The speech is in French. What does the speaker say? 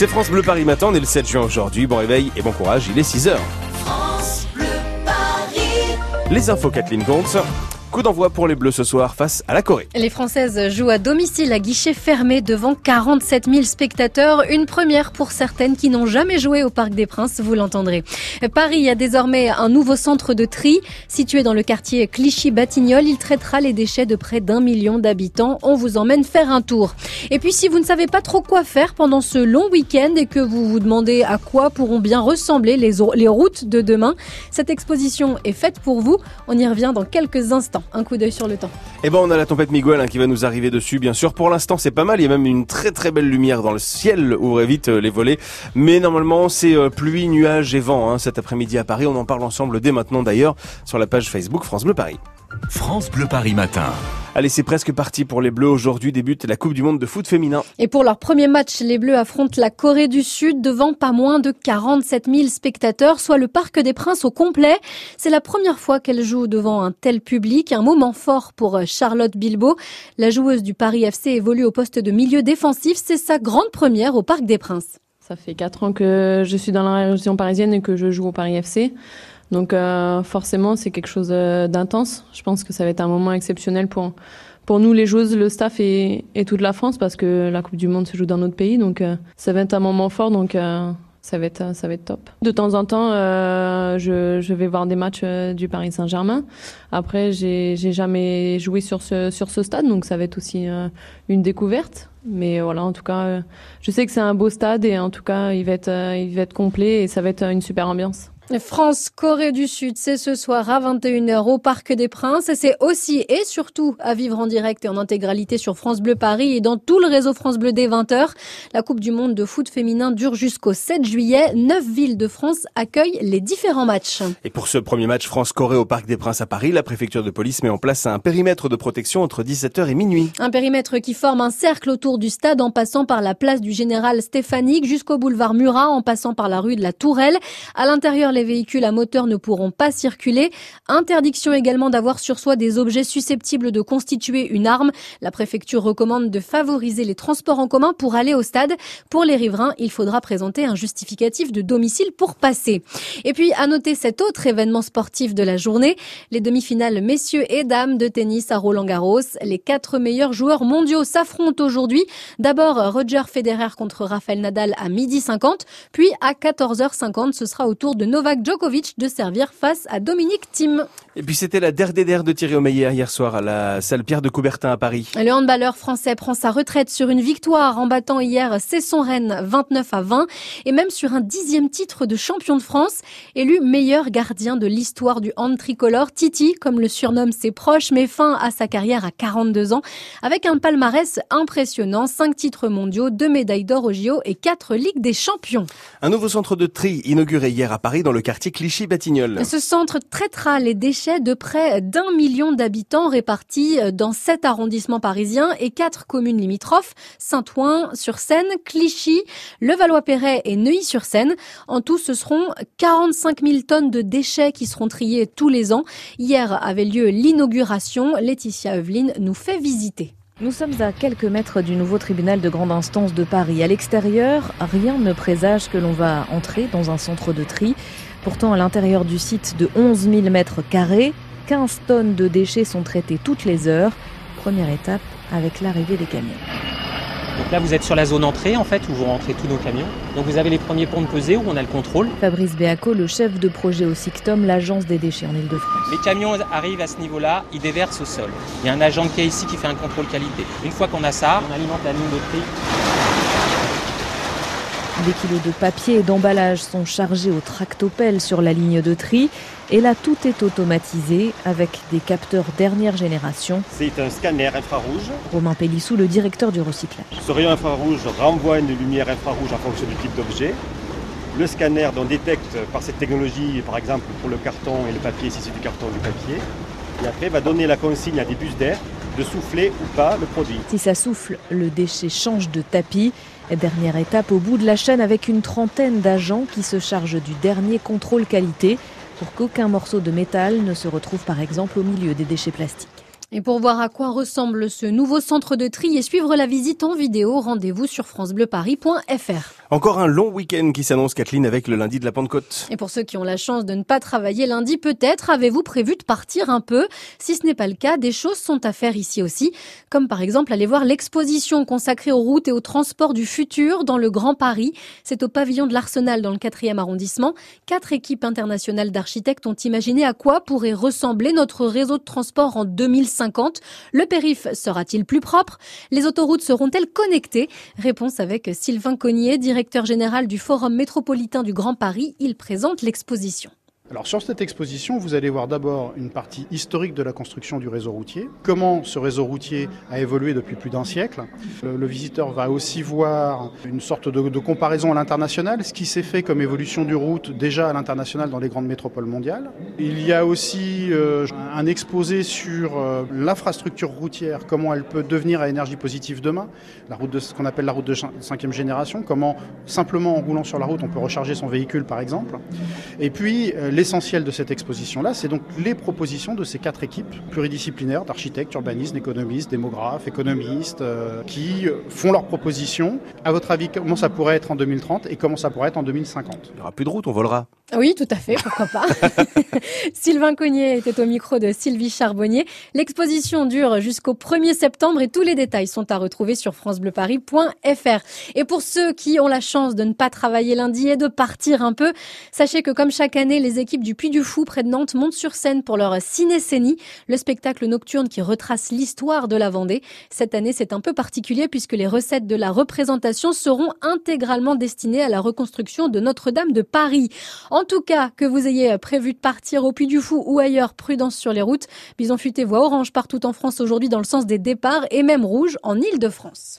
C'est France Bleu Paris Matin, on est le 7 juin aujourd'hui. Bon réveil et bon courage, il est 6h. France Bleu Paris. Les infos Kathleen Comte. Coup d'envoi pour les Bleus ce soir face à la Corée. Les Françaises jouent à domicile à guichet fermé devant 47 000 spectateurs. Une première pour certaines qui n'ont jamais joué au Parc des Princes, vous l'entendrez. Paris a désormais un nouveau centre de tri. Situé dans le quartier Clichy-Batignolles, il traitera les déchets de près d'1 million d'habitants. On vous emmène faire un tour. Et puis si vous ne savez pas trop quoi faire pendant ce long week-end et que vous vous demandez à quoi pourront bien ressembler les routes de demain, cette exposition est faite pour vous. On y revient dans quelques instants. Un coup d'œil sur le temps. Et on a la tempête Miguel qui va nous arriver dessus, bien sûr. Pour l'instant, c'est pas mal. Il y a même une très très belle lumière dans le ciel. Ouvrez vite les volets. Mais normalement, c'est pluie, nuages et vent cet après-midi à Paris. On en parle ensemble dès maintenant d'ailleurs sur la page Facebook France Bleu Paris. France Bleu Paris Matin. Allez, c'est presque parti pour les Bleus. Aujourd'hui débute la Coupe du Monde de foot féminin. Et pour leur premier match, les Bleus affrontent la Corée du Sud devant pas moins de 47 000 spectateurs, soit le Parc des Princes au complet. C'est la première fois qu'elle joue devant un tel public. Un moment fort pour Charlotte Bilbao. La joueuse du Paris FC évolue au poste de milieu défensif. C'est sa grande première au Parc des Princes. Ça fait 4 ans que je suis dans la région parisienne et que je joue au Paris FC. Donc forcément, c'est quelque chose d'intense. Je pense que ça va être un moment exceptionnel pour nous, les joueuses, le staff et toute la France, parce que la Coupe du Monde se joue dans notre pays. Donc ça va être un moment fort, donc ça va être top. De temps en temps, je vais voir des matchs du Paris Saint-Germain. Après, j'ai jamais joué sur ce stade, donc ça va être aussi une découverte. Mais voilà, en tout cas, je sais que c'est un beau stade et en tout cas, il va être complet et ça va être une super ambiance. France-Corée du Sud, c'est ce soir à 21h au Parc des Princes. Et c'est aussi et surtout à vivre en direct et en intégralité sur France Bleu Paris et dans tout le réseau France Bleu dès 20h. La Coupe du Monde de foot féminin dure jusqu'au 7 juillet. 9 villes de France accueillent les différents matchs. Et pour ce premier match France-Corée au Parc des Princes à Paris, la préfecture de police met en place un périmètre de protection entre 17h et minuit. Un périmètre qui forme un cercle autour du stade en passant par la place du Général Stéphanique jusqu'au boulevard Murat en passant par la rue de la Tourelle. À l'intérieur, les véhicules à moteur ne pourront pas circuler. Interdiction également d'avoir sur soi des objets susceptibles de constituer une arme. La préfecture recommande de favoriser les transports en commun pour aller au stade. Pour les riverains, il faudra présenter un justificatif de domicile pour passer. Et puis, à noter cet autre événement sportif de la journée, les demi-finales messieurs et dames de tennis à Roland-Garros. Les 4 meilleurs joueurs mondiaux s'affrontent aujourd'hui. D'abord, Roger Federer contre Rafael Nadal à 12h50. Puis, à 14h50, ce sera au tour de Novak Djokovic de servir face à Dominique Thiem. Et puis c'était la der de Thierry Omeyer hier soir à la salle Pierre de Coubertin à Paris. Le handballeur français prend sa retraite sur une victoire en battant hier Cesson-Rennes 29-20 et même sur un 10e titre de champion de France. Élu meilleur gardien de l'histoire du hand tricolore, Titi, comme le surnomment ses proches, met fin à sa carrière à 42 ans avec un palmarès impressionnant, 5 titres mondiaux, 2 médailles d'or au JO et 4 Ligues des Champions. Un nouveau centre de tri inauguré hier à Paris dans le quartier Clichy-Batignolles. Ce centre traitera les déchets de près d'1 million d'habitants répartis dans 7 arrondissements parisiens et 4 communes limitrophes, Saint-Ouen-sur-Seine, Clichy, Levallois-Perret et Neuilly-sur-Seine. En tout, ce seront 45 000 tonnes de déchets qui seront triés tous les ans. Hier avait lieu l'inauguration. Laetitia Eveline nous fait visiter. Nous sommes à quelques mètres du nouveau tribunal de grande instance de Paris. À l'extérieur, rien ne présage que l'on va entrer dans un centre de tri. Pourtant, à l'intérieur du site de 11 000 mètres carrés, 15 tonnes de déchets sont traitées toutes les heures. Première étape avec l'arrivée des camions. Donc là, vous êtes sur la zone entrée, en fait, où vous rentrez tous nos camions. Donc vous avez les premiers ponts de pesée où on a le contrôle. Fabrice Béaco, le chef de projet au SICTOM, l'agence des déchets en Ile-de-France. Les camions arrivent à ce niveau-là, ils déversent au sol. Il y a un agent qui est ici qui fait un contrôle qualité. Une fois qu'on a ça, on alimente la ligne de tri. Des kilos de papier et d'emballage sont chargés au tractopelle sur la ligne de tri. Et là, tout est automatisé avec des capteurs dernière génération. C'est un scanner infrarouge. Romain Pélissou, le directeur du recyclage. Ce rayon infrarouge renvoie une lumière infrarouge en fonction du type d'objet. Le scanner détecte par cette technologie, par exemple pour le carton et le papier, si c'est du carton ou du papier. Et après, va donner la consigne à des bus d'air de souffler ou pas le produit. Si ça souffle, le déchet change de tapis. Dernière étape au bout de la chaîne avec une trentaine d'agents qui se chargent du dernier contrôle qualité pour qu'aucun morceau de métal ne se retrouve par exemple au milieu des déchets plastiques. Et pour voir à quoi ressemble ce nouveau centre de tri et suivre la visite en vidéo, rendez-vous sur francebleuparis.fr. Encore un long week-end qui s'annonce, Kathleen, avec le lundi de la Pentecôte. Et pour ceux qui ont la chance de ne pas travailler lundi, peut-être avez-vous prévu de partir un peu? Si ce n'est pas le cas, des choses sont à faire ici aussi, comme par exemple aller voir l'exposition consacrée aux routes et aux transports du futur dans le Grand Paris. C'est au pavillon de l'Arsenal dans le 4e arrondissement. 4 équipes internationales d'architectes ont imaginé à quoi pourrait ressembler notre réseau de transport en 2050. Le périph' sera-t-il plus propre? Les autoroutes seront-elles connectées? Réponse avec Sylvain Cognier, directeur général du Forum métropolitain du Grand Paris. Il présente l'exposition. Alors sur cette exposition, vous allez voir d'abord une partie historique de la construction du réseau routier, comment ce réseau routier a évolué depuis plus d'un siècle. Le visiteur va aussi voir une sorte de comparaison à l'international, ce qui s'est fait comme évolution du route déjà à l'international dans les grandes métropoles mondiales. Il y a aussi un exposé sur l'infrastructure routière, comment elle peut devenir à énergie positive demain, ce qu'on appelle la route de 5e génération, comment simplement en roulant sur la route on peut recharger son véhicule par exemple. Et puis l'essentiel de cette exposition-là, c'est donc les propositions de ces 4 équipes pluridisciplinaires d'architectes, urbanistes, économistes, démographes, économistes, qui font leurs propositions. À votre avis, comment ça pourrait être en 2030 et comment ça pourrait être en 2050 ? Il n'y aura plus de route, on volera. Oui, tout à fait, pourquoi pas. Sylvain Cognier était au micro de Sylvie Charbonnier. L'exposition dure jusqu'au 1er septembre et tous les détails sont à retrouver sur francebleuparis.fr. Et pour ceux qui ont la chance de ne pas travailler lundi et de partir un peu, sachez que comme chaque année, les équipes du Puy du Fou près de Nantes montent sur scène pour leur Cinécénie, le spectacle nocturne qui retrace l'histoire de la Vendée. Cette année, c'est un peu particulier puisque les recettes de la représentation seront intégralement destinées à la reconstruction de Notre-Dame de Paris. En tout cas, que vous ayez prévu de partir au Puy du Fou ou ailleurs, prudence sur les routes. Bison Futé voit orange partout en France aujourd'hui dans le sens des départs et même rouge en Île-de-France.